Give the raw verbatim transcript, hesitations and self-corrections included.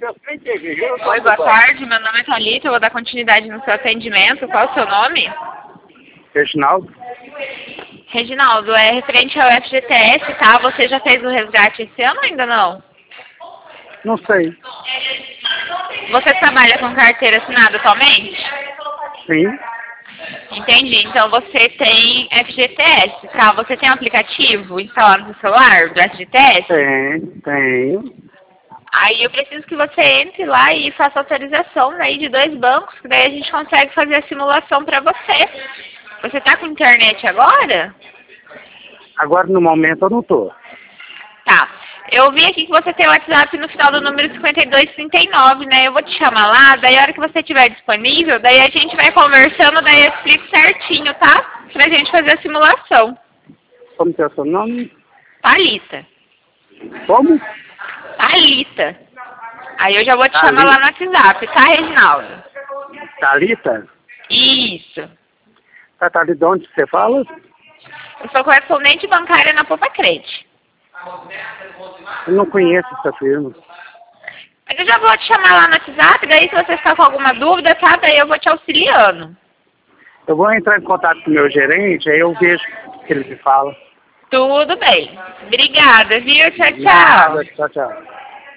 Oi, boa tarde. Meu nome é Thalita. Eu vou dar continuidade no seu atendimento. Qual é o seu nome? Reginaldo? Reginaldo, é referente ao F G T S, tá? Você já fez o resgate esse ano ou ainda não? Não sei. Você trabalha com carteira assinada atualmente? Sim. Entendi. Então você tem F G T S, tá? Você tem um aplicativo instalado no celular do F G T S? Tem, tenho. Aí eu preciso que você entre lá e faça autorização daí de dois bancos, que daí a gente consegue fazer a simulação para você. Você tá com internet agora? Agora, no momento, eu não tô. Tá. Eu vi aqui que você tem o WhatsApp no final do número cinquenta e dois trinta e nove, né? Eu vou te chamar lá, daí a hora que você estiver disponível, daí a gente vai conversando, daí eu explico certinho, tá? Pra gente fazer a simulação. Como que é o seu nome? Thalita. Como? Thalita. Aí eu já vou te Thalita. chamar lá no WhatsApp, tá, Reginaldo? Thalita? Isso. Tá, Thalita, de onde você fala? Eu sou correspondente bancária na Poupa Crede. Eu não conheço essa firma. Mas eu já vou te chamar lá no WhatsApp, daí se você ficar com alguma dúvida, tá? Daí eu vou te auxiliando. Eu vou entrar em contato com o meu gerente, aí eu vejo o que ele me fala. Tudo bem. Obrigada, viu? Tchau, tchau. Nada, tchau, tchau.